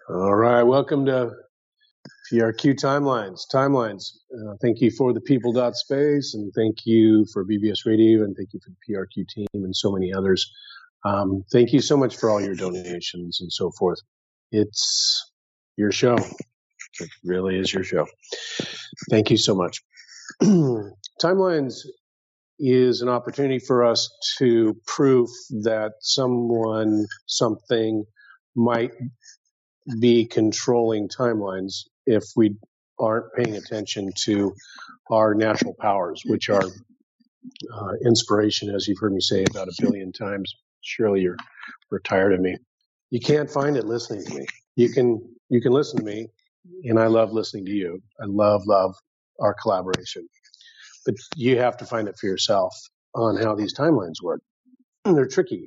All right, welcome to PRQ Timelines. Thank you for the people.space, and thank you for BBS Radio, and thank you for the PRQ team, and so many others. Thank you so much for all your donations and so forth. It's your show. It really is your show. Thank you so much. Timelines is an opportunity for us to prove that someone, something might be controlling timelines if we aren't paying attention to our natural powers, which are inspiration, as you've heard me say about 1 billion times. Surely you're tired of me. You can't find it listening to me. You can listen to me, and I love listening to you. I love our collaboration, but you have to find it for yourself on how these timelines work. They're tricky.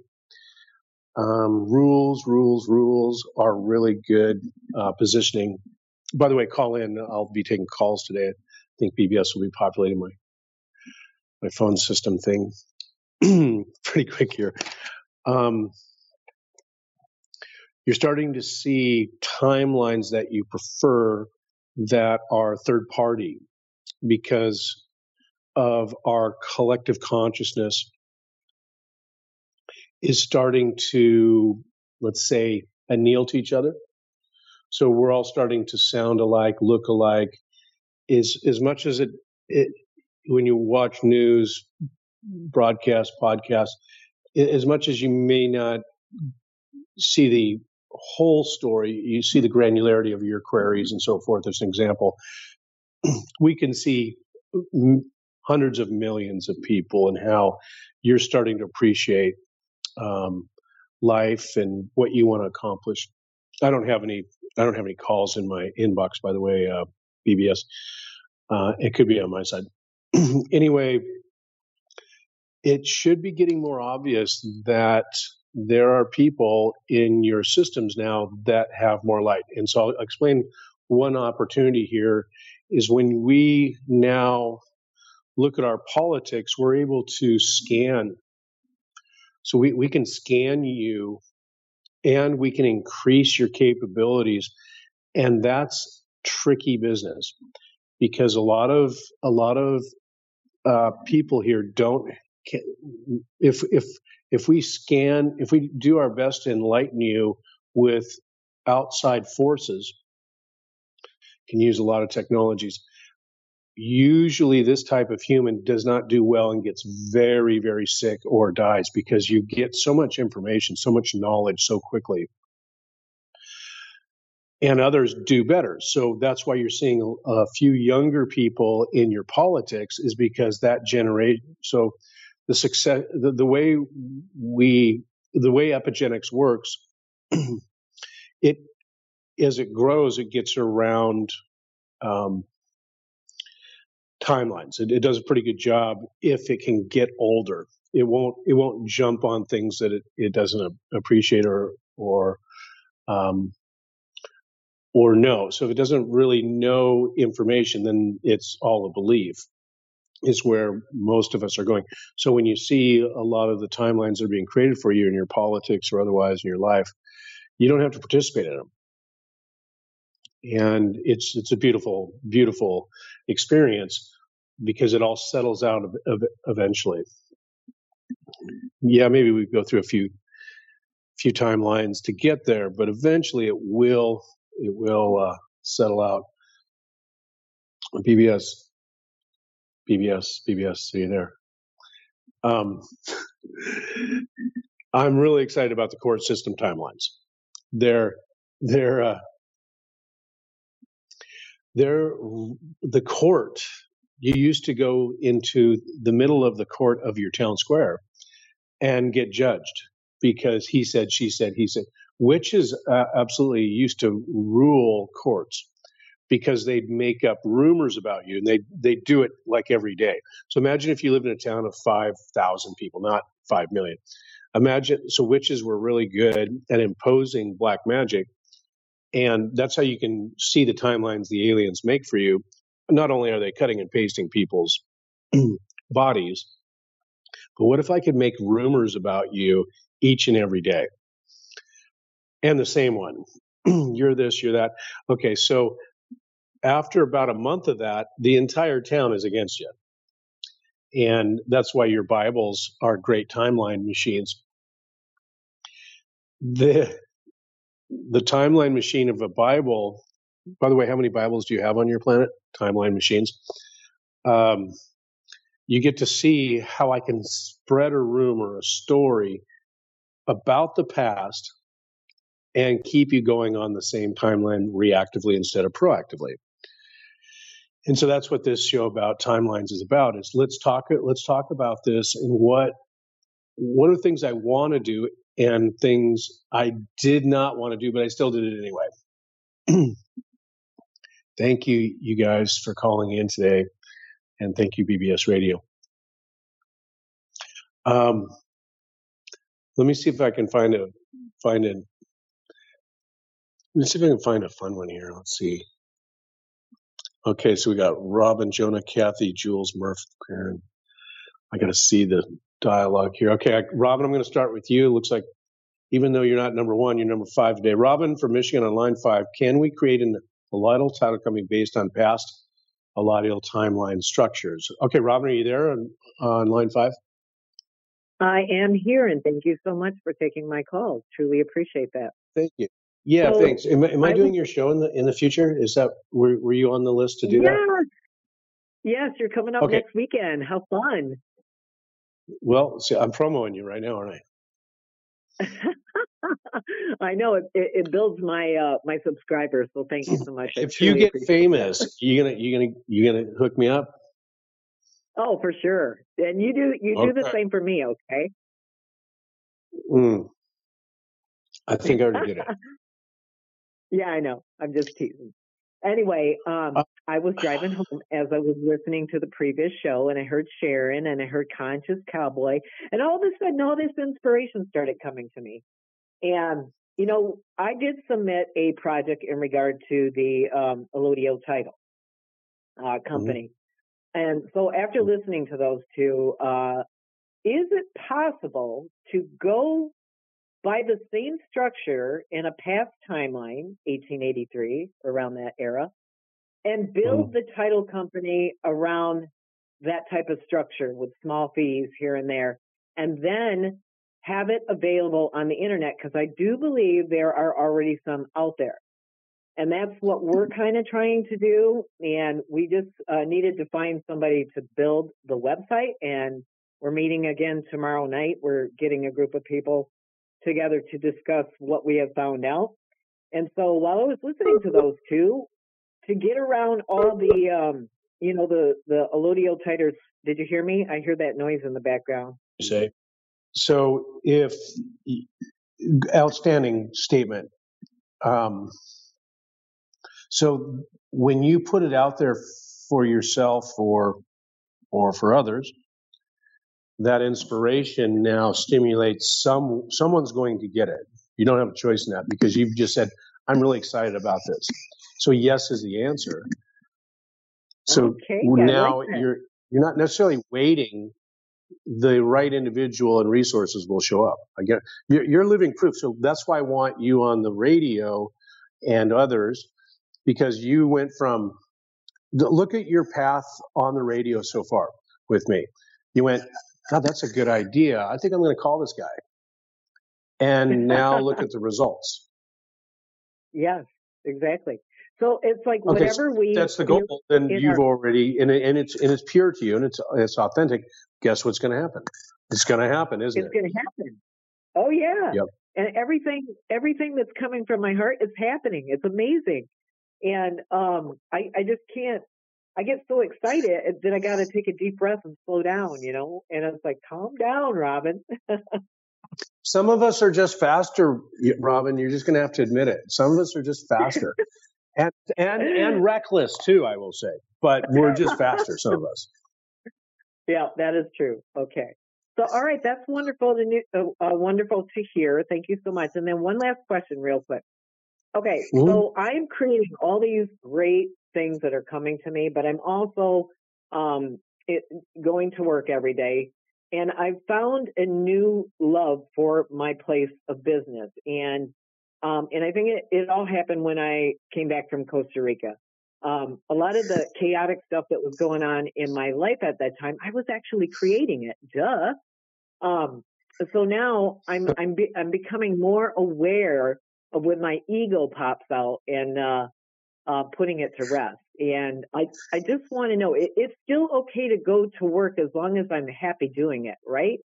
Rules are really good positioning. By the way, call in. I'll be taking calls today. I think BBS will be populating my phone system thing pretty quick here. You're starting to see timelines that you prefer that are third party because of our collective consciousness is starting to, let's say, anneal to each other. So we're all starting to sound alike, look alike. As much as it when you watch news, broadcast, podcasts, as much as you may not see the whole story, you see the granularity of your queries and so forth. As an example, we can see hundreds of millions of people and how you're starting to appreciate life and what you want to accomplish. I don't have any calls in my inbox, by the way, BBS. It could be on my side. Anyway, it should be getting more obvious that there are people in your systems now that have more light. And so I'll explain one opportunity here is when we now look at our politics, we're able to scan. So we can scan you and we can increase your capabilities. And that's tricky business because a lot of people here don't. If we do our best to enlighten you with outside forces, can use a lot of technologies. Usually this type of human does not do well and gets very, very sick or dies because you get so much information, so much knowledge so quickly. And others do better. So that's why you're seeing a few younger people in your politics is because that generation. So the success, the way epigenetics works, it as it grows, it gets around timelines. It does a pretty good job if it can get older. It won't jump on things that it doesn't appreciate or know. So if it doesn't really know information, then it's all a belief. Is where most of us are going. So when you see a lot of the timelines that are being created for you in your politics or otherwise in your life, you don't have to participate in them. And it's a beautiful, beautiful experience because it all settles out eventually. Yeah, maybe we go through a few timelines to get there, but eventually it will settle out. BBS, see you there. I'm really excited about the court system timelines. They're the court. You used to go into the middle of the court of your town square and get judged because he said, she said, he said, which is absolutely used to rule courts because they'd make up rumors about you and they do it like every day. So imagine if you lived in a town of 5,000 people, not 5 million. Imagine, so witches were really good at imposing black magic. And that's how you can see the timelines the aliens make for you. Not only are they cutting and pasting people's bodies, but what if I could make rumors about you each and every day? And the same one. you're this, you're that. Okay, so after about a month of that, the entire town is against you. And that's why your Bibles are great timeline machines. The timeline machine of a Bible, by the way, how many Bibles do you have on your planet? Timeline machines. You get to see how I can spread a rumor, a story about the past and keep you going on the same timeline reactively instead of proactively. And so that's what this show about timelines is about, is let's talk about this and what are things I want to do and things I did not want to do, but I still did it anyway. Thank you, you guys, for calling in today. And thank you, BBS Radio. Let me see if I can find a let me see if I can find a fun one here. Let's see. Okay, so we got Robin, Jonah, Kathy, Jules, Murph, Karen. I got to see the dialogue here. Okay, Robin, I'm going to start with you. It looks like even though you're not number one, you're number 5 today. Robin from Michigan on line 5. Can we create an allodial title company based on past allodial timeline structures? Okay, Robin, are you there on line 5? I am here, and thank you so much for taking my call. Truly appreciate that. Thank you. Yeah, so, thanks. Am I doing your show in the future? Is that were you on the list to do that? Yes, you're coming up next weekend. How fun! Well, see, I'm promoting you right now, aren't I? I know it builds my my subscribers. So thank you so much. If you get famous, you gonna hook me up? Oh, for sure. And you do the same for me, okay? I think I already did it. Yeah, I know. I'm just teasing. Anyway, I was driving home as I was listening to the previous show, and I heard Sharon, and I heard Conscious Cowboy, and all of a sudden, all this inspiration started coming to me. And, you know, I did submit a project in regard to the Allodio title company. And so after listening to those two, is it possible to go by the same structure in a past timeline, 1883, around that era, and build the title company around that type of structure with small fees here and there, and then have it available on the internet? Because I do believe there are already some out there. And that's what we're kind of trying to do. And we just needed to find somebody to build the website. And we're meeting again tomorrow night. We're getting a group of people together to discuss what we have found out. And so while I was listening to those two, to get around all the, you know, the Allodio titles, did you hear me? I hear that noise in the background. You say. So if outstanding statement. So when you put it out there for yourself or for others, that inspiration now stimulates someone's going to get it. You don't have a choice in that because you've just said, I'm really excited about this. So yes is the answer. So now you're not necessarily waiting. The right individual and resources will show up. Again, you're living proof. So that's why I want you on the radio and others, because you went from, look at your path on the radio so far with me. You went, God, that's a good idea. I think I'm going to call this guy. And now look at the results. Yes, exactly. So it's like whatever that's the goal. Then you've already, and it's pure to you and it's authentic. Guess what's going to happen? It's going to happen, isn't it? It's going to happen. Oh yeah. Yep. And everything that's coming from my heart is happening. It's amazing. And I just can't. I get so excited that I got to take a deep breath and slow down, you know. And it's like, calm down, Robin. Some of us are just faster, Robin. You're just going to have to admit it. Some of us are just faster, and reckless too, I will say. But we're just faster, some of us. Yeah, that is true. Okay. So, all right, that's wonderful to hear. Thank you so much. And then one last question, real quick. Okay, so I'm creating all these great things that are coming to me, but I'm also going to work every day. And I've found a new love for my place of business. And And I think it all happened when I came back from Costa Rica. A lot of the chaotic stuff that was going on in my life at that time, I was actually creating it. Duh. So now I'm becoming more aware of when my ego pops out and putting it to rest. And I just want to know, it's still okay to go to work as long as I'm happy doing it, right?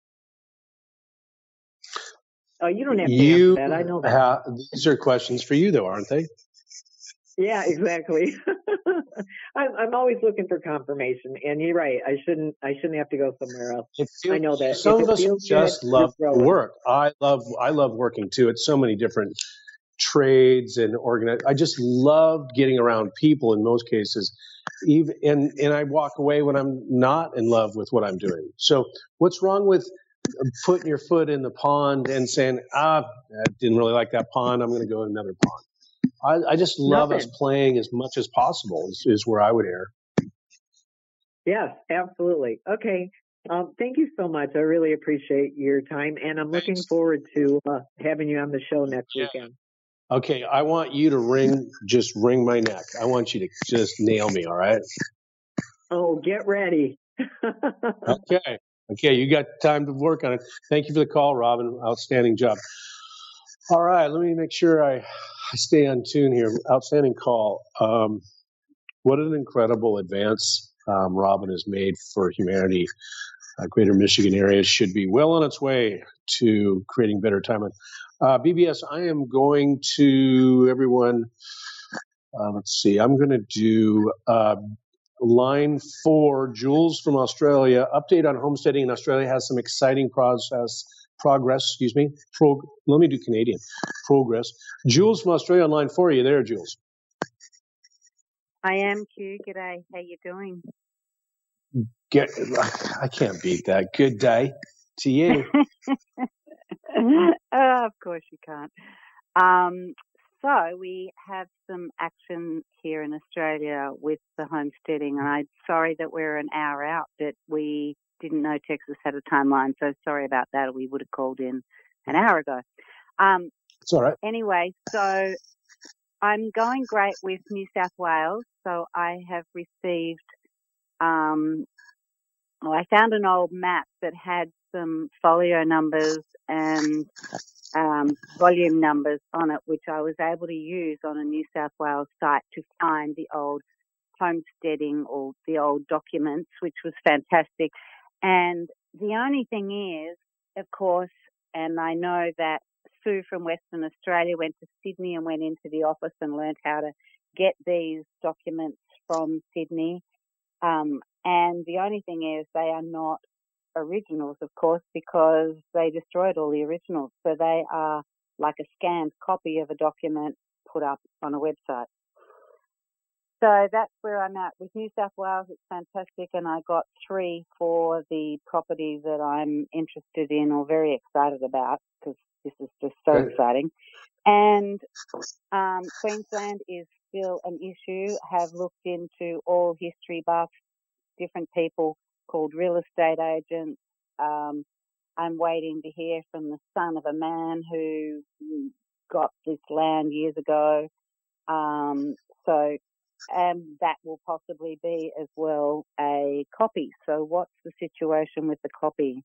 You don't have to answer that. I know that. These are questions for you, though, aren't they? Yeah, exactly. I'm always looking for confirmation, and you're right. I shouldn't have to go somewhere else. I know that. Some of us just love to growing. work. I love working too. It's so many different trades and I just love getting around people in most cases. And I walk away when I'm not in love with what I'm doing. So what's wrong with putting your foot in the pond and saying, I didn't really like that pond, I'm going to go in another pond. I just love us playing as much as possible is where I would err. Yes, absolutely. Okay. Thank you so much. I really appreciate your time, and I'm looking forward to having you on the show next weekend. Okay, I want you to wring my neck. I want you to just nail me, all right? Oh, get ready. Okay, you got time to work on it. Thank you for the call, Robin. Outstanding job. All right, let me make sure I stay on tune here. Outstanding call. What an incredible advance Robin has made for humanity. Greater Michigan area should be well on its way to creating better time. BBS, I am going to, everyone, let's see, I'm going to do line 4, Jules from Australia. Update on homesteading in Australia has some exciting progress. Let me do Canadian. Progress. Jules from Australia on line 4. Are you there, Jules? I am, Q. G'day. How you doing? I can't beat that. Good day to you. Of course you can't. So we have some action here in Australia with the homesteading, and I'm sorry that we're an hour out, but we didn't know Texas had a timeline, so sorry about that. We would have called in an hour ago. It's all right. Anyway, so I'm going great with New South Wales. So I have received, I found an old map that had some folio numbers and volume numbers on it, which I was able to use on a New South Wales site to find the old homesteading or the old documents, which was fantastic. And the only thing is, of course, and I know that Sue from Western Australia went to Sydney and went into the office and learned how to get these documents from Sydney. And the only thing is they are not originals, of course, because they destroyed all the originals. So they are like a scanned copy of a document put up on a website. So that's where I'm at. With New South Wales, it's fantastic, and I got 3 for the property that I'm interested in or very excited about, because this is just so exciting. And Queensland is still an issue. Have looked into all history buffs, different people called real estate agents. I'm waiting to hear from the son of a man who got this land years ago. And that will possibly be as well a copy. So what's the situation with the copy?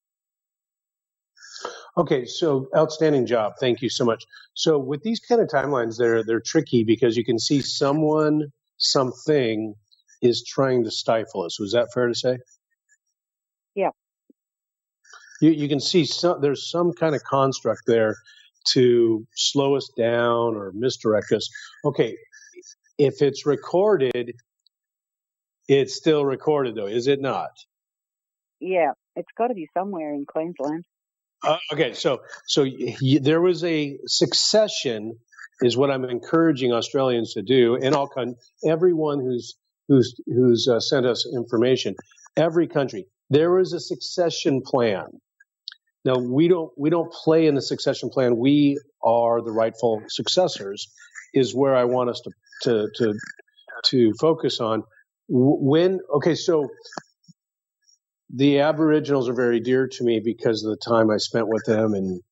Okay, so outstanding job. Thank you so much. So with these kind of timelines, they're tricky because you can see something is trying to stifle us. Was that fair to say? Yeah. You can see there's some kind of construct there to slow us down or misdirect us. Okay, if it's recorded, it's still recorded, though, is it not? Yeah, it's got to be somewhere in Queensland. Okay, so there was a succession, is what I'm encouraging Australians to do, and everyone who's sent us information, every country, there was a succession plan. Now we don't play in the succession plan. We are the rightful successors, is where I want us to focus on. So the Aboriginals are very dear to me because of the time I spent with them, and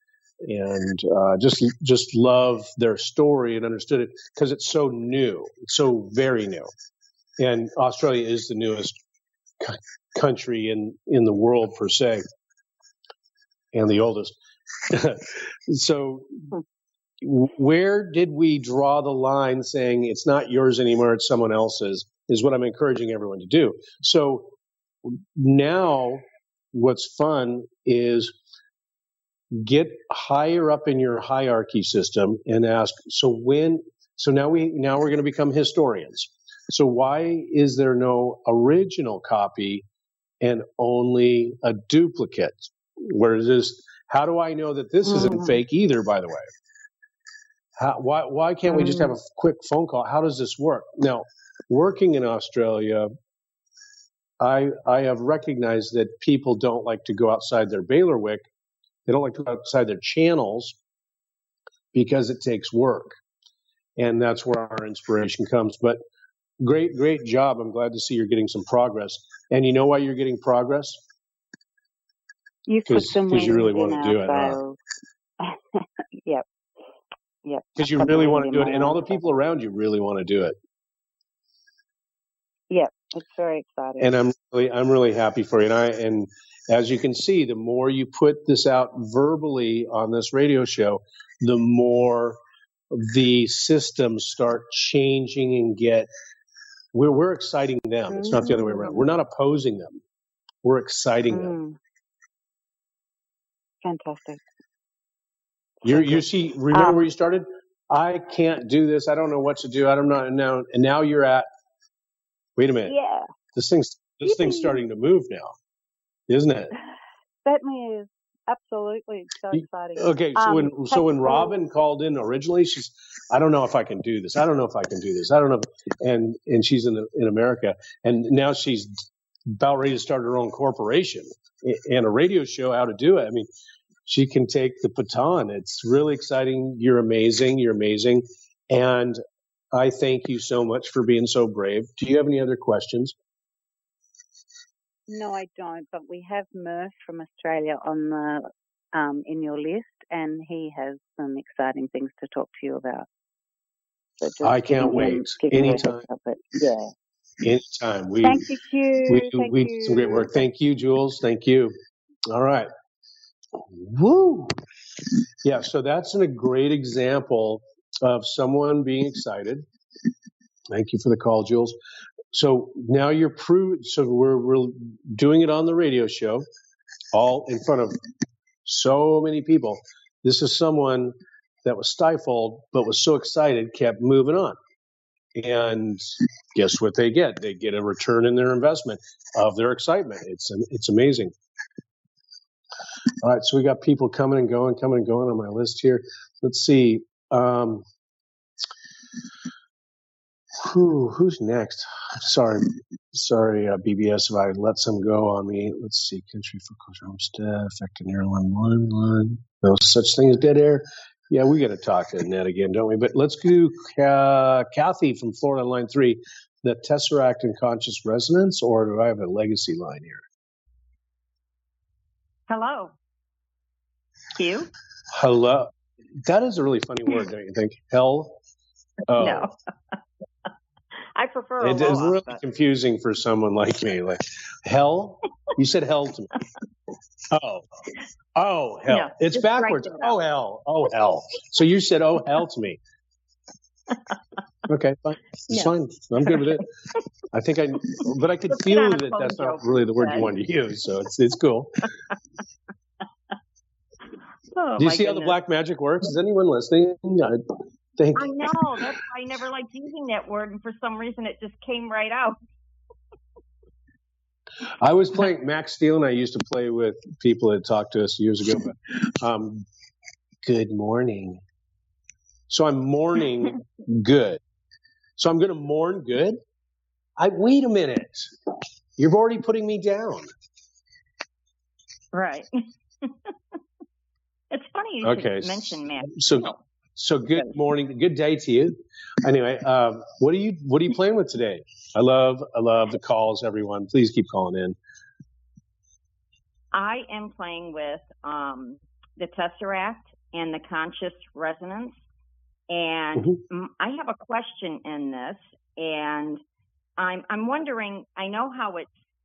and just love their story and understood it because it's so new. It's so very new. And Australia is the newest country in the world per se, and the oldest. So where did we draw the line saying it's not yours anymore, it's someone else's, is what I'm encouraging everyone to do. So now what's fun is get higher up in your hierarchy system and ask, so now we're going to become historians. So why is there no original copy and only a duplicate? How do I know that this isn't fake either, by the way? Why can't we just have a quick phone call? How does this work? Now, working in Australia, I have recognized that people don't like to go outside their bailiwick. They don't like to go outside their channels because it takes work. And that's where our inspiration comes. But great job. I'm glad to see you're getting some progress. And you know why you're getting progress? You put some because you really want in to do it. Yep. Because you really want to do it, and all the people around you really want to do it. Yep, it's very exciting. And I'm really happy for you. And as you can see, the more you put this out verbally on this radio show, the more the systems start changing and we're exciting them. It's not the other way around. We're not opposing them. We're exciting them. Fantastic. You see, remember where you started? I can't do this. I don't know what to do. I don't know now. And now you're at. Wait a minute. Yeah. This thing's starting to move now, isn't it? Certainly is. Absolutely, so exciting. Okay, so when Robin called in originally, I don't know if I can do this. I don't know if I can do this. I don't know. And she's in America, and now she's about ready to start her own corporation and a radio show. How to do it? I mean, she can take the baton. It's really exciting. You're amazing. You're amazing, and I thank you so much for being so brave. Do you have any other questions? No, I don't. But we have Murph from Australia on the in your list, and he has some exciting things to talk to you about. So I can't wait. Anytime. Yeah. Anytime. Thank you, Hugh. We did some great work. Thank you, Jules. Thank you. All right. Woo. Yeah. So that's a great example of someone being excited. Thank you for the call, Jules. So now you're proved. So we're doing it on the radio show, all in front of so many people. This is someone that was stifled, but was so excited, kept moving on. And guess what they get? They get a return in their investment of their excitement. It's amazing. All right, so we got people coming and going on my list here. Let's see. Who's next? Sorry, BBS, if I let some go on me. Let's see. Country foreclosure homestead affecting airline line. No such thing as dead air. Yeah, we got to talk to Ned again, don't we? But let's do Kathy from Florida, line 3. The Tesseract and Conscious Resonance, or do I have a legacy line here? Hello. Hugh? Hello. That is a really funny word, don't you think? Hell? Oh. No. I prefer it is really confusing for someone like me. Like, hell? You said hell to me. Oh, hell. No, it's backwards. Oh, hell. So you said, oh, hell to me. Okay, fine. It's fine. I'm good with it. But I could feel that that's not really the word you wanted to use, so it's cool. Do you see how the black magic works? Is anyone listening? I know. That's why I never liked using that word, and for some reason it just came right out. I was playing Max Steel, and I used to play with people that talked to us years ago. But, good morning. So I'm mourning good. So I'm going to mourn good? Wait a minute. You're already putting me down. Right. It's funny you should mention Max. So good morning, good day to you. Anyway, what are you playing with today? I love the calls, everyone. Please keep calling in. I am playing with the Tesseract and the conscious resonance. And I have a question in this, and I'm wondering, I know how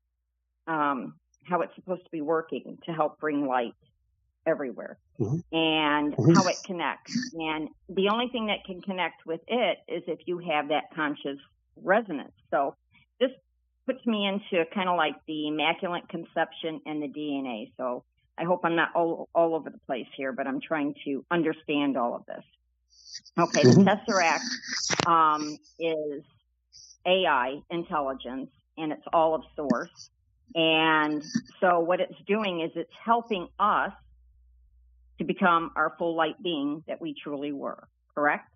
it's supposed to be working to help bring light everywhere, and how it connects. And the only thing that can connect with it is if you have that conscious resonance. So this puts me into kind of like the Immaculate Conception and the DNA. So I hope I'm not all over the place here, but I'm trying to understand all of this. Okay, the Tesseract is AI intelligence, and it's all of source. And so what it's doing is it's helping us to become our full light being that we truly were, correct?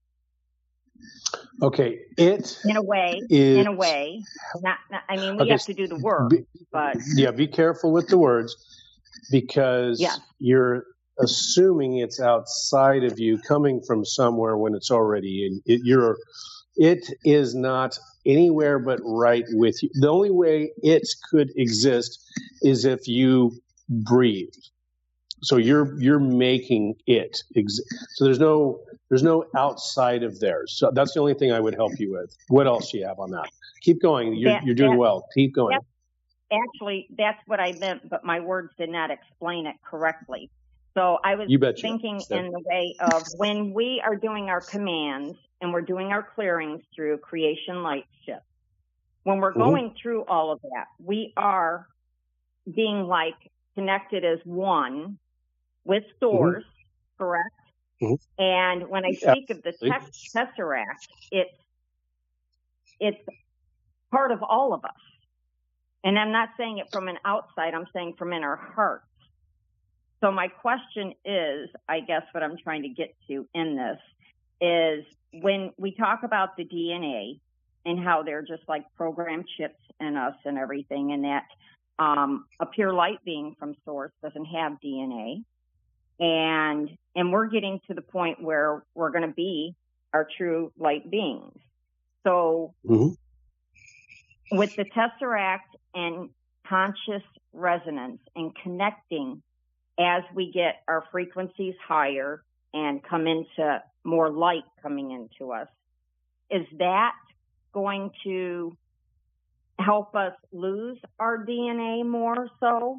Okay, in a way, not I mean, we have to do the work, but be careful with the words, because you're assuming it's outside of you, coming from somewhere when it's already in it. It is not anywhere but right with you. The only way it could exist is if you breathe. So you're making it. So there's no outside of there. So that's the only thing I would help you with. What else do you have on that? Keep going. You're doing well. Keep going. Actually, that's what I meant, but my words did not explain it correctly. So I was thinking in the way of when we are doing our commands and we're doing our clearings through creation light shift, when we're going through all of that, we are being like connected as one with source, correct? And when I speak of the Tesseract, it's part of all of us. And I'm not saying it from an outside, I'm saying from in our hearts. So my question is, I guess what I'm trying to get to in this is when we talk about the DNA and how they're just like programmed chips in us and everything, and that a pure light being from source doesn't have DNA. And we're getting to the point where we're going to be our true light beings. So with the Tesseract and conscious resonance and connecting as we get our frequencies higher and come into more light coming into us, is that going to help us lose our DNA more so?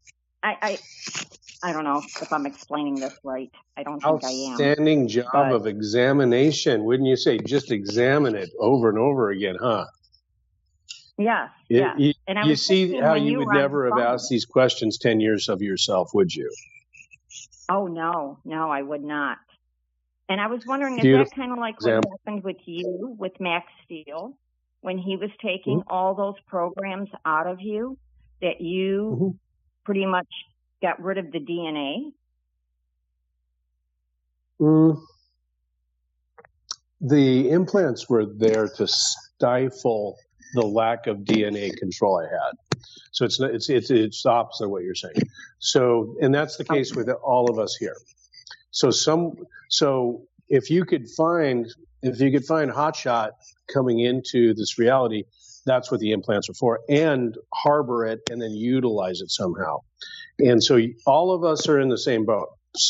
I don't know if I'm explaining this right. I don't think I am. Outstanding job of examination, wouldn't you say? Just examine it over and over again, huh? Yes. You see how you would never have asked these questions 10 years of yourself, would you? Oh, no, I would not. And I was wondering, is that kind of like what happened with you, with Max Steel, when he was taking all those programs out of you, that you pretty much got rid of the DNA? The implants were there to stifle the lack of DNA control I had. So it's the opposite of what you're saying. So, and that's the case with all of us here. So if you could find hotshot coming into this reality, that's what the implants are for, and harbor it and then utilize it somehow. And so all of us are in the same boat.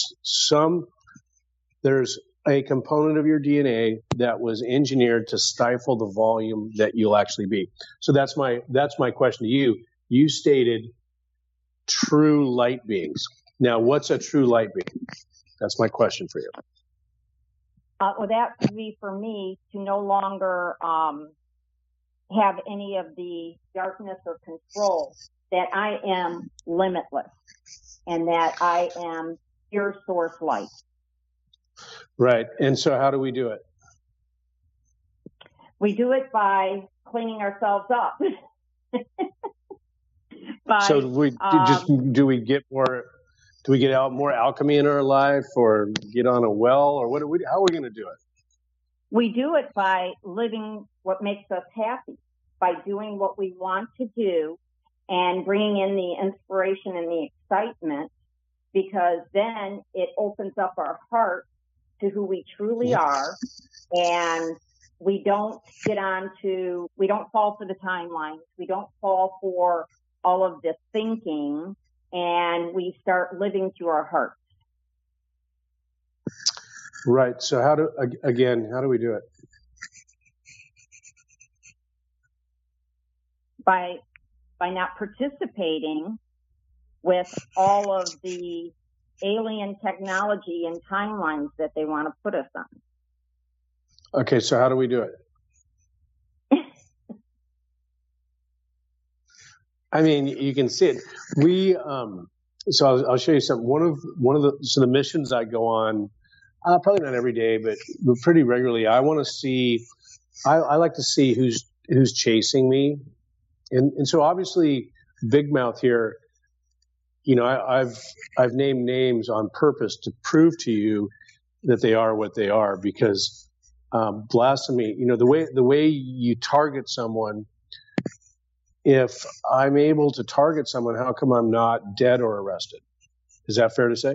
There's a component of your DNA that was engineered to stifle the volume that you'll actually be. So that's my question to you. You stated true light beings. Now, what's a true light being? That's my question for you. Well, that would be for me to no longer have any of the darkness or control, that I am limitless and that I am pure source light. Right. And so how do we do it? We do it by cleaning ourselves up. So do we get out more alchemy in our life, or get on a well, or how are we going to do it? We do it by living what makes us happy, by doing what we want to do and bringing in the inspiration and the excitement, because then it opens up our heart to who we truly are, and we don't fall for the timelines, we don't fall for all of this thinking, and we start living through our hearts. Right. So how do we do it? By not participating with all of the alien technology and timelines that they want to put us on. Okay, so how do we do it? I mean, you can see it. So I'll show you something. One of the missions I go on, probably not every day, but pretty regularly. I want to see. I like to see who's chasing me, and so obviously Big Mouth here. You know, I've named names on purpose to prove to you that they are what they are, because blasphemy. You know, the way you target someone. If I'm able to target someone, how come I'm not dead or arrested? Is that fair to say?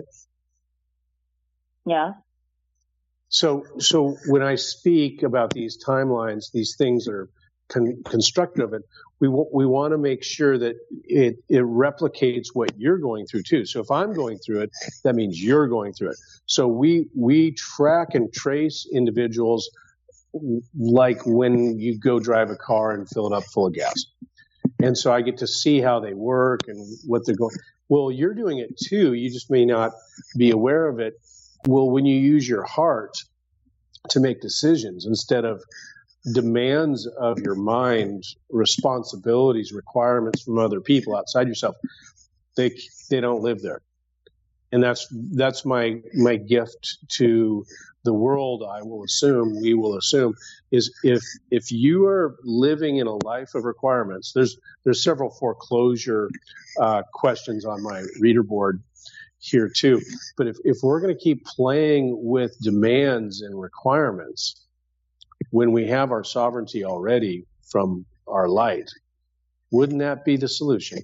Yeah. So when I speak about these timelines, these things that are constructed of it, we want to make sure that it replicates what you're going through too. So if I'm going through it, that means you're going through it. So we track and trace individuals like when you go drive a car and fill it up full of gas. And so I get to see how they work and what they're going. Well, you're doing it too. You just may not be aware of it. Well, when you use your heart to make decisions instead of demands of your mind, responsibilities, requirements from other people outside yourself, they don't live there. And that's my gift to the world. We will assume is if you are living in a life of requirements, there's several foreclosure questions on my reader board here too. But if we're going to keep playing with demands and requirements when we have our sovereignty already from our light, wouldn't that be the solution?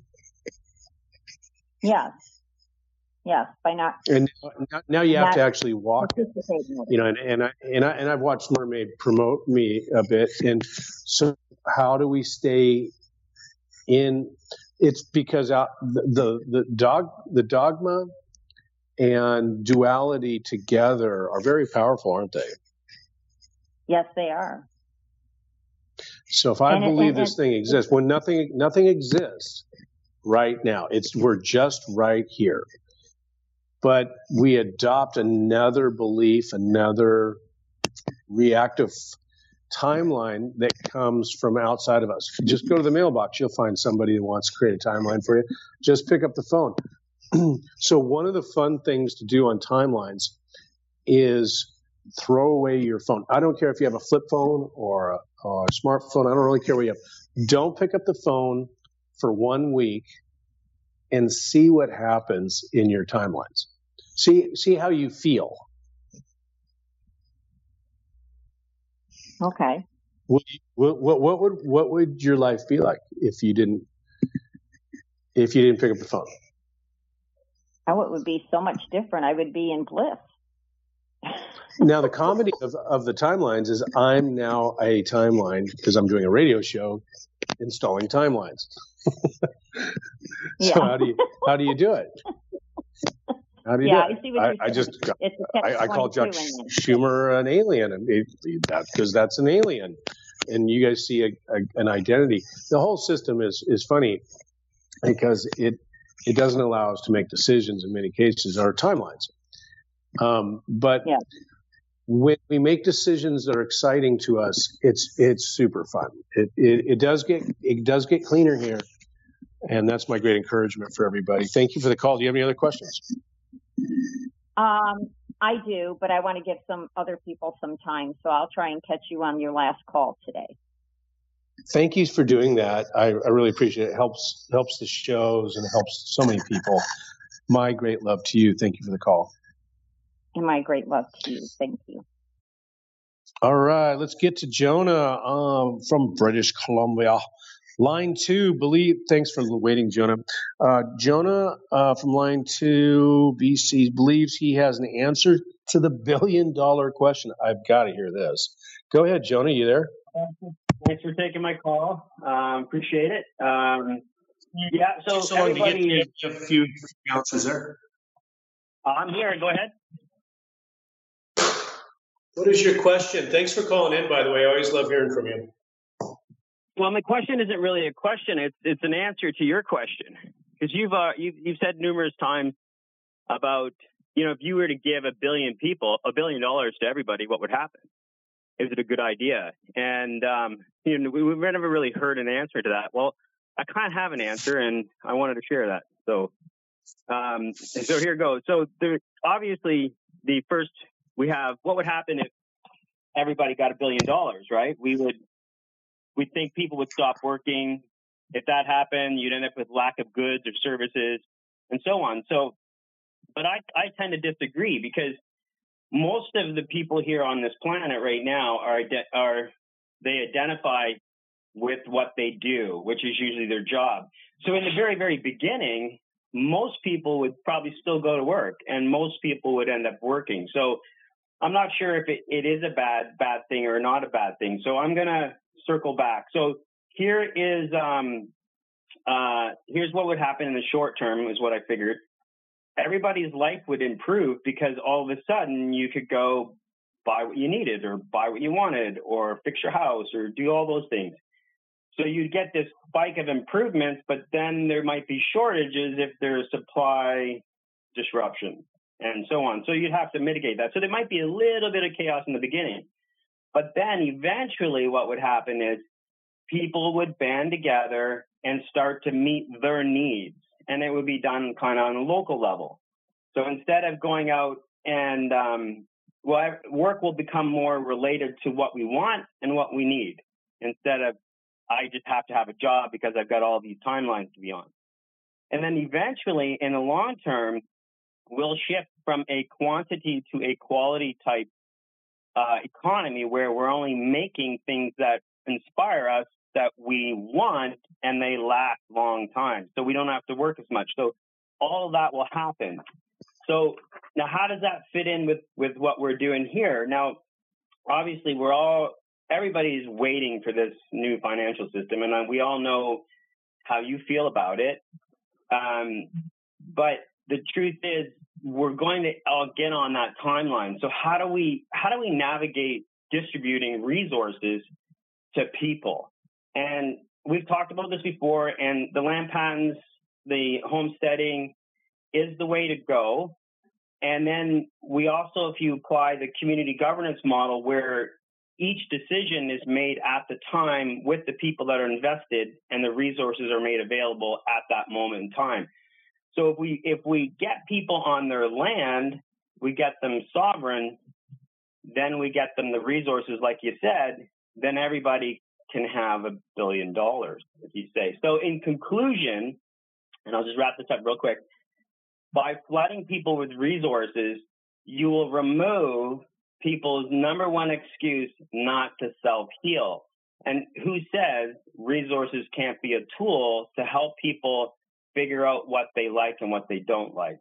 Yeah. Yes, by not. And now you have to actually walk it, you know. And I've watched Mermaid promote me a bit. And so, how do we stay in? It's because the dogma and duality together are very powerful, aren't they? Yes, they are. So if I believe this thing exists, when nothing exists right now, we're just right here. But we adopt another belief, another reactive timeline that comes from outside of us. Just go to the mailbox. You'll find somebody who wants to create a timeline for you. Just pick up the phone. So one of the fun things to do on timelines is throw away your phone. I don't care if you have a flip phone or a smartphone. I don't really care what you have. Don't pick up the phone for 1 week and see what happens in your timelines. See how you feel. Okay. What would your life be like if you didn't pick up the phone? Oh, it would be so much different. I would be in bliss. Now the comedy of the timelines is I'm now a timeline because I'm doing a radio show installing timelines. So how do you do it? How do you do it? I see what you're saying. I call Chuck Schumer an alien, and because that's an alien, and you guys see an identity. The whole system is funny because it doesn't allow us to make decisions in many cases or timelines. But when we make decisions that are exciting to us, it's super fun. It does get cleaner here, and that's my great encouragement for everybody. Thank you for the call. Do you have any other questions? I do, but I want to give some other people some time, so I'll try and catch you on your last call today. Thank you for doing that. I really appreciate it. It helps the shows and it helps so many people. My great love to you. Thank you for the call. And my great love to you. Thank you. All right, let's get to Jonah from British Columbia. Line 2, thanks for waiting, Jonah. Jonah from line 2, BC, believes he has an answer to the $1 billion question. I've got to hear this. Go ahead, Jonah, you there? Thanks for taking my call. Appreciate it. So everybody, a few answers there. I'm here. Go ahead. What is your question? Thanks for calling in, by the way. I always love hearing from you. Well, my question isn't really a question. It's an answer to your question, because you've said numerous times about, if you were to give $1 billion to everybody, what would happen? Is it a good idea? And we've never really heard an answer to that. Well, I kind of have an answer, and I wanted to share that. So here goes. So obviously, what would happen if everybody got $1 billion, right? We think people would stop working. If that happened, you'd end up with lack of goods or services and so on. So, but I tend to disagree, because most of the people here on this planet right now they identify with what they do, which is usually their job. So in the very, very beginning, most people would probably still go to work, and most people would end up working. So I'm not sure if it is a bad thing or not a bad thing. So I'm going to circle back. So here's what would happen in the short term, is what I figured. Everybody's life would improve, because all of a sudden you could go buy what you needed, or buy what you wanted, or fix your house, or do all those things. So you'd get this spike of improvements, but then there might be shortages if there's supply disruption and so on. So you'd have to mitigate that. So there might be a little bit of chaos in the beginning. But then eventually what would happen is people would band together and start to meet their needs. And it would be done kind of on a local level. So instead of going out and, work will become more related to what we want and what we need, instead of, I just have to have a job because I've got all these timelines to be on. And then eventually, in the long term, we'll shift from a quantity to a quality type economy, where we're only making things that inspire us, that we want, and they last long time. So we don't have to work as much. So all of that will happen. So now, how does that fit in with what we're doing here? Now, obviously, everybody's waiting for this new financial system, and we all know how you feel about it. But the truth is, we're going to all get on that timeline. So how do we navigate distributing resources to people? And we've talked about this before, and the land patents, the homesteading is the way to go. And then we also, if you apply the community governance model, where each decision is made at the time with the people that are invested, and the resources are made available at that moment in time. So if we get people on their land, we get them sovereign, then we get them the resources, like you said, then everybody can have $1 billion, if you say. So in conclusion, and I'll just wrap this up real quick, by flooding people with resources, you will remove people's number one excuse not to self-heal. And who says resources can't be a tool to help people figure out what they like and what they don't like?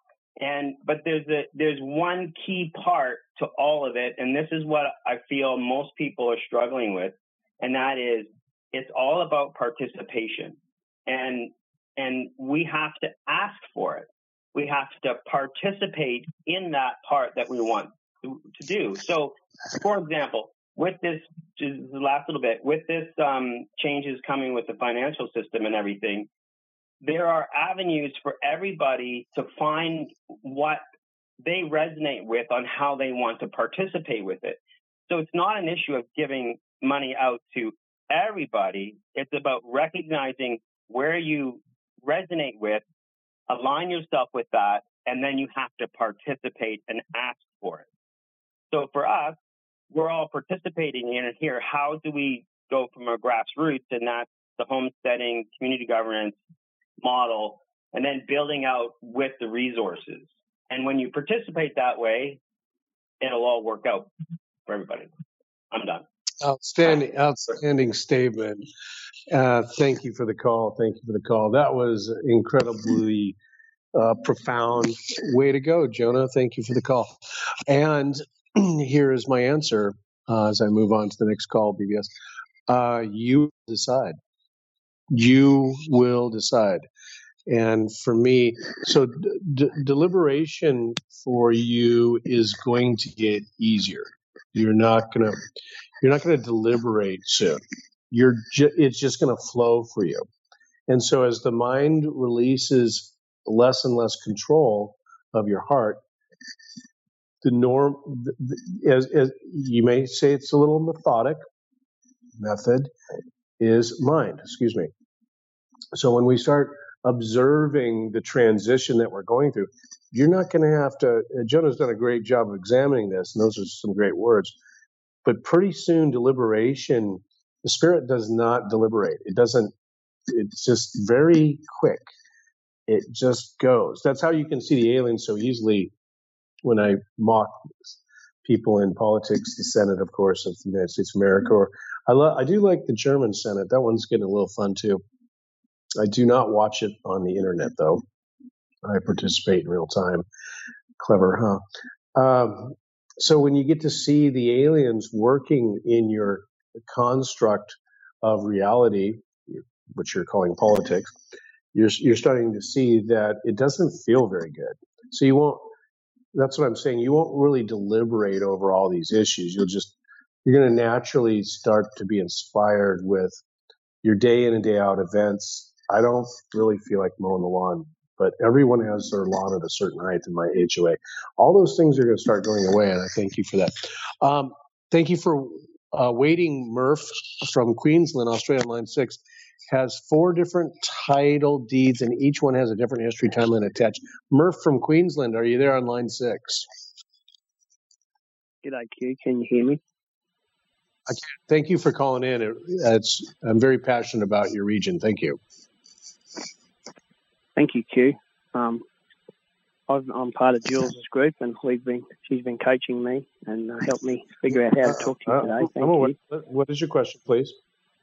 But there's one key part to all of it, and this is what I feel most people are struggling with, and that is, it's all about participation. And we have to ask for it. We have to participate in that part that we want to do. So, for example, with this, just the last little bit, with this changes coming with the financial system and everything, there are avenues for everybody to find what they resonate with on how they want to participate with it. So it's not an issue of giving money out to everybody. It's about recognizing where you resonate with, align yourself with that, and then you have to participate and ask for it. So for us, we're all participating in it here. How do we go from our grassroots, and that's the homesteading, community governance model, and then building out with the resources. And when you participate that way, it'll all work out for everybody. I'm done. Outstanding statement. Thank you for the call. That was incredibly profound. Way to go, Jonah. Thank you for the call. And here is my answer as I move on to the next call, BBS. You decide. You will decide. And for me, so deliberation for you is going to get easier. You're not gonna deliberate soon. It's just gonna flow for you. And so as the mind releases less and less control of your heart, the norm, as you may say, it's a little methodic method is mind. Excuse me. So when we start observing the transition that we're going through, you're not going to have to. Jonah's done a great job of examining this, and those are some great words. But pretty soon, deliberation, the spirit does not deliberate. It doesn't. It's just very quick. It just goes. That's how you can see the aliens so easily. When I mock people in politics, the Senate, of course, of the United States of America, or I do like the German Senate. That one's getting a little fun too. I do not watch it on the internet though. I participate in real time. Clever, huh? So when you get to see the aliens working in your construct of reality, which you're calling politics, you're starting to see that it doesn't feel very good. So you won't. That's what I'm saying. You won't really deliberate over all these issues. You're going to naturally start to be inspired with your day in and day out events. I don't really feel like mowing the lawn, but everyone has their lawn at a certain height in my HOA. All those things are going to start going away, and I thank you for that. Thank you for waiting. Murph from Queensland, Australia, line 6, has 4 different title deeds, and each one has a different history timeline attached. Murph from Queensland, are you there on line 6? G'day, Q. Can you hear me? I can. Thank you for calling in. I'm very passionate about your region. Thank you. Thank you, Q. I'm part of Jules' group, and she's been coaching me and helped me figure out how to talk to you today. Thank you. What is your question, please?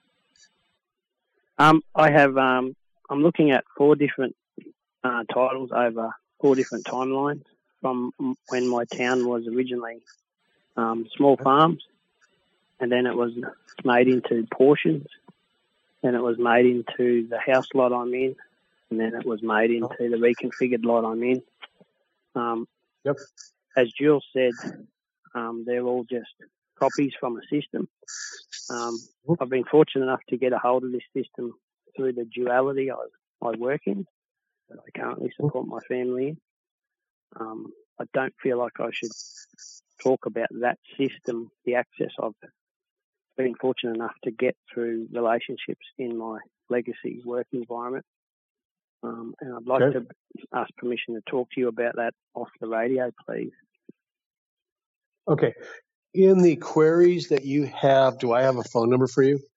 I'm looking at 4 different titles over 4 different timelines from when my town was originally small farms, and then it was made into portions, then it was made into the house lot I'm in, and then it was made into the reconfigured lot I'm in. Yep. As Jules said, they're all just copies from a system. I've been fortunate enough to get a hold of this system through the duality I work in, that I currently support my family in. I don't feel like I should talk about that system, the access I've been fortunate enough to get through relationships in my legacy work environment. And I'd like to ask permission to talk to you about that off the radio, please. Okay. In the queries that you have, do I have a phone number for you?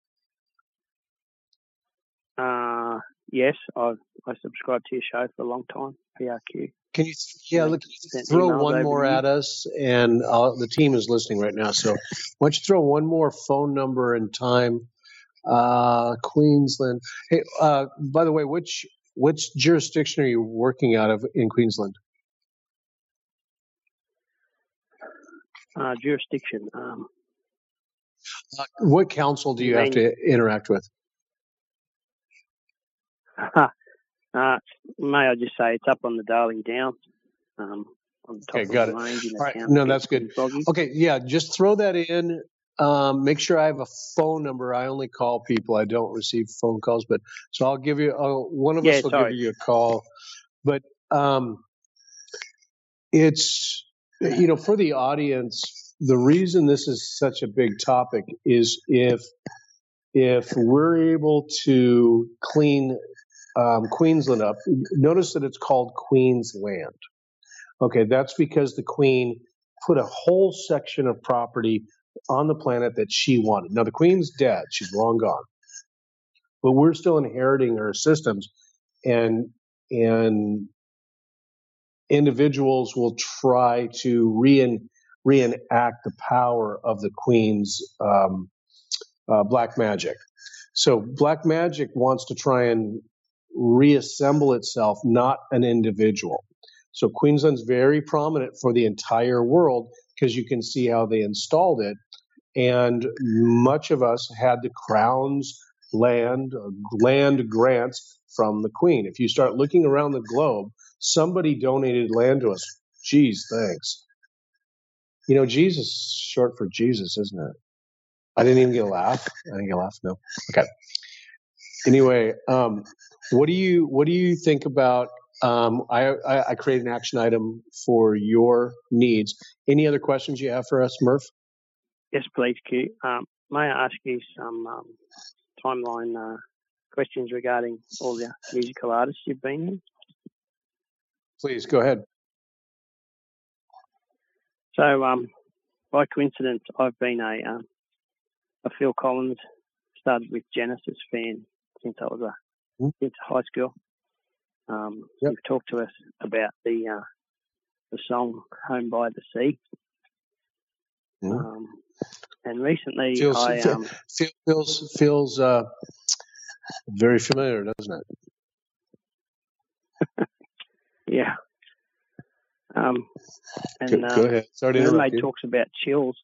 Yes, I subscribed to your show for a long time, PRQ. Can you throw one more at us? And the team is listening right now, so why don't you throw one more phone number and time? Queensland. Hey, by the way, which jurisdiction are you working out of in Queensland? Jurisdiction. What council do you have to interact with? May I just say it's up on the Darling Downs. On the top okay, got it. All right, no, that's good. Okay, yeah, just throw that in. Make sure I have a phone number. I only call people. I don't receive phone calls, but so I'll give you one of us will give you a call. But it's for the audience, the reason this is such a big topic is if we're able to clean Queensland up. Notice that it's called Queensland. Okay, that's because the Queen put a whole section of property on the planet that she wanted. Now, the Queen's dead. She's long gone. But we're still inheriting her systems, and individuals will try to reenact the power of the Queen's black magic. So black magic wants to try and reassemble itself, not an individual. So Queensland's very prominent for the entire world because you can see how they installed it. And much of us had the Crown's land grants from the Queen. If you start looking around the globe, somebody donated land to us. Geez, thanks. Jesus is short for Jesus, isn't it? I didn't even get a laugh. No. Okay. Anyway, what do you think about? I created an action item for your needs. Any other questions you have for us, Murph? Yes, please, Q. May I ask you some timeline questions regarding all the musical artists you've been in? Please, go ahead. So, by coincidence, I've been a Phil Collins, started with Genesis fan since I was since high school. You've talked to us about the song "Home by the Sea," and recently feels very familiar, doesn't it? Yeah. Go ahead. Sorry to interrupt Mermaid you. talks about chills.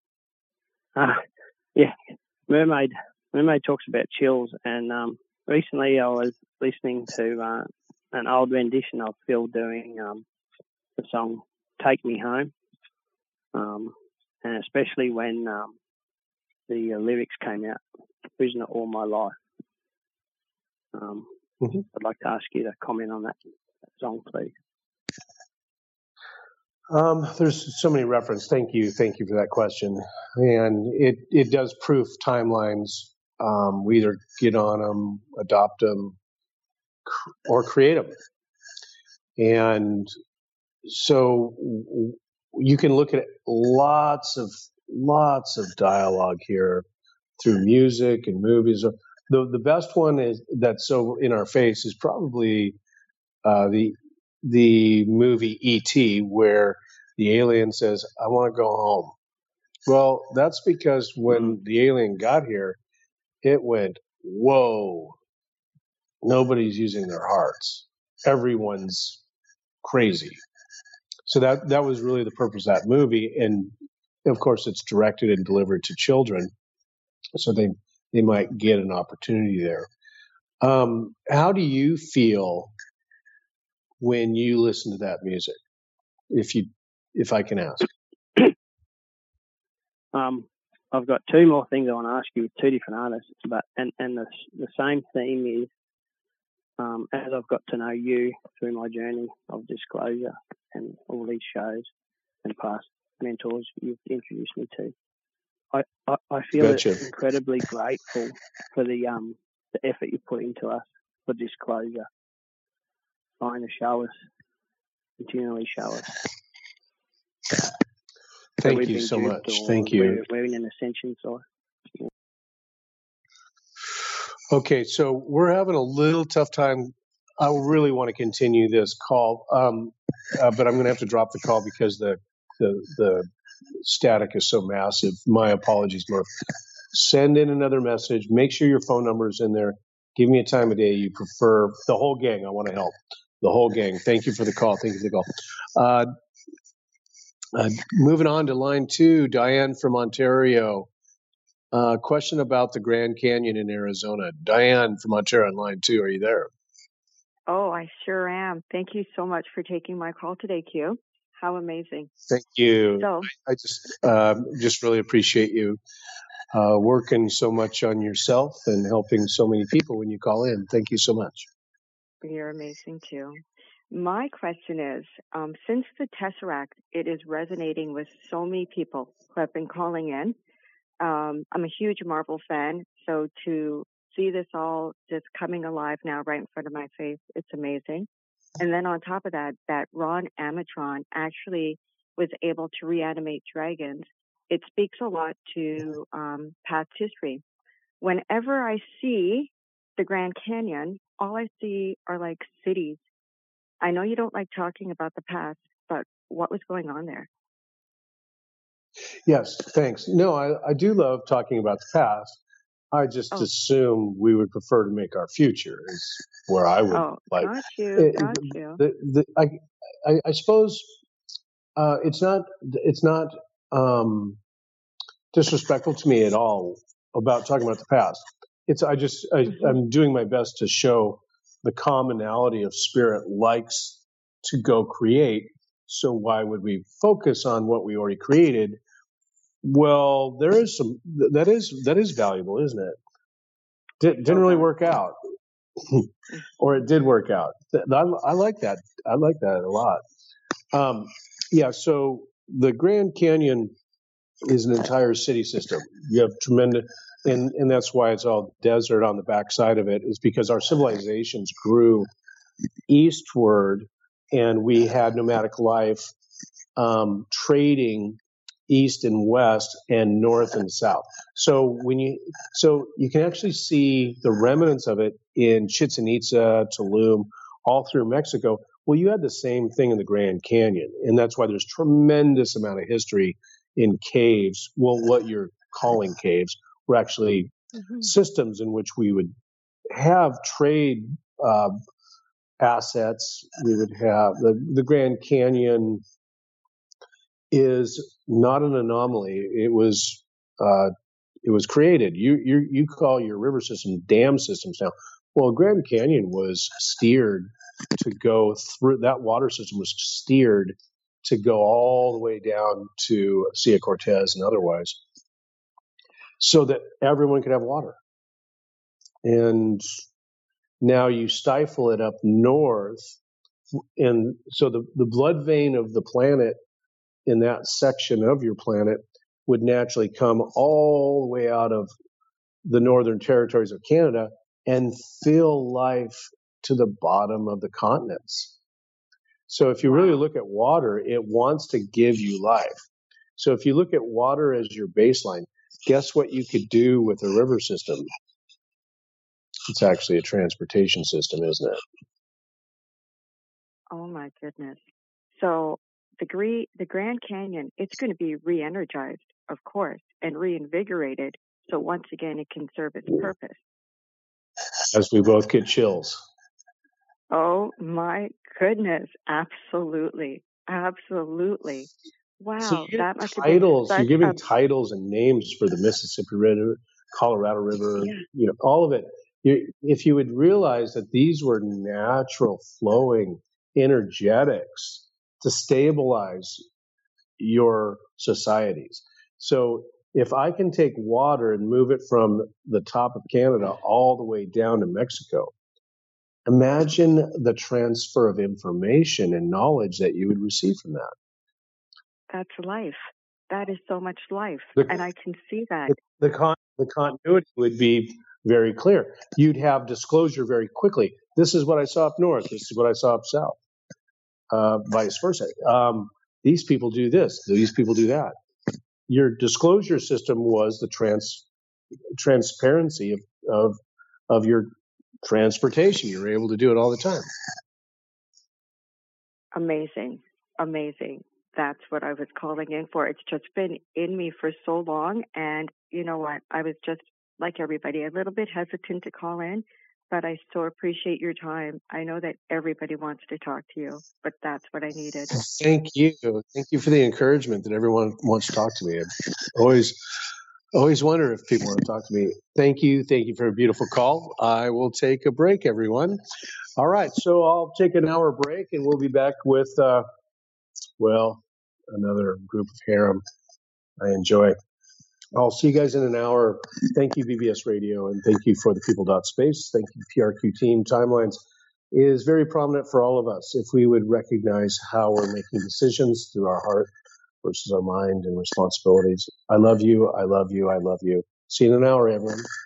Yeah, Mermaid talks about chills, and recently I was listening to an old rendition of Phil doing the song "Take Me Home," and especially when the lyrics came out, "Prisoner All My Life." I'd like to ask you to comment on that song, please. There's so many references. Thank you for that question. And it does proof timelines. We either get on them, adopt them, or create them. And so you can look at lots of dialogue here through music and movies. The best one is that's so in our face is probably the movie E.T., where the alien says, "I want to go home." Well, that's because when the alien got here, it went, whoa, nobody's using their hearts. Everyone's crazy. So that was really the purpose of that movie. And of course, it's directed and delivered to children, so they might get an opportunity there. How do you feel when you listen to that music? If I can ask. I've got two more things I want to ask you with two different artists, but and the same theme is as I've got to know you through my journey of disclosure and all these shows and past mentors you've introduced me to, I feel incredibly grateful for the effort you put into us for disclosure, trying to show us, continually show us. Thank you so much. Thank you. We're in an ascension, so. Okay, so we're having a little tough time. I really want to continue this call, but I'm going to have to drop the call because the static is so massive. My apologies, Murph. Send in another message. Make sure your phone number is in there. Give me a time of day you prefer. The whole gang, I want to help. The whole gang. Thank you for the call. Moving on to line 2, Diane from Ontario. Question about the Grand Canyon in Arizona. Diane from Ontario on line 2. Are you there? Oh, I sure am. Thank you so much for taking my call today, Q. How amazing. Thank you. So, I just really appreciate you working so much on yourself and helping so many people when you call in. Thank you so much. You're amazing, too. My question is, since the Tesseract, it is resonating with so many people who have been calling in. I'm a huge Marvel fan, so to see this all just coming alive now right in front of my face, it's amazing. And then on top of that, that Ron Amatron actually was able to reanimate dragons. It speaks a lot to past history. Whenever I see the Grand Canyon, all I see are like cities. I know you don't like talking about the past, but what was going on there? Yes, thanks. No, I do love talking about the past. I just assume we would prefer to make our future is where I would like. Got you. I suppose it's not disrespectful to me at all about talking about the past. I'm doing my best to show the commonality of spirit likes to go create. So why would we focus on what we already created? Well, there is some that is valuable, isn't it? Didn't really work out, or it did work out. I like that. I like that a lot. Yeah. So the Grand Canyon is an entire city system. You have tremendous, and that's why it's all desert on the backside of it, is because our civilizations grew eastward, and we had nomadic life, trading east and west and north and south. So you can actually see the remnants of it in Chichen Itza, Tulum, all through Mexico. Well, you had the same thing in the Grand Canyon, and that's why there's tremendous amount of history in caves. Well, what you're calling caves were actually systems in which we would have trade assets. We would have the Grand Canyon is not an anomaly. It was created. You call your river system dam systems now. Well, Grand Canyon was steered to go through, that water system was steered to go all the way down to Sea Cortez and otherwise, so that everyone could have water. And now you stifle it up north, and so the blood vein of the planet in that section of your planet would naturally come all the way out of the northern territories of Canada and fill life to the bottom of the continents. So if you really look at water, it wants to give you life. So if you look at water as your baseline, guess what you could do with a river system? It's actually a transportation system, isn't it? Oh my goodness. So the Grand Canyon, it's going to be re-energized, of course, and reinvigorated. So once again, it can serve its purpose. As we both get chills. Oh my goodness. Absolutely. Absolutely. Wow. So that must titles, have been you're giving titles and names for the Mississippi River, Colorado River, all of it. If you would realize that these were natural flowing energetics to stabilize your societies. So if I can take water and move it from the top of Canada all the way down to Mexico, imagine the transfer of information and knowledge that you would receive from that. That's life. That is so much life. And I can see that. The continuity would be very clear. You'd have disclosure very quickly. This is what I saw up north. This is what I saw up south. Vice versa. These people do this. These people do that. Your disclosure system was the transparency of your transportation. You were able to do it all the time. Amazing. Amazing. That's what I was calling in for. It's just been in me for so long. And you know what? I was just like everybody, a little bit hesitant to call in, but I so appreciate your time. I know that everybody wants to talk to you, but that's what I needed. Thank you. Thank you for the encouragement that everyone wants to talk to me. I always wonder if people want to talk to me. Thank you. Thank you for a beautiful call. I will take a break, everyone. All right. So I'll take an hour break and we'll be back with, another group of harem I enjoy. I'll see you guys in an hour. Thank you, BBS Radio, and thank you for the people.space. Thank you, PRQ team. Timelines is very prominent for all of us. If we would recognize how we're making decisions through our heart versus our mind and responsibilities. I love you. I love you. I love you. See you in an hour, everyone.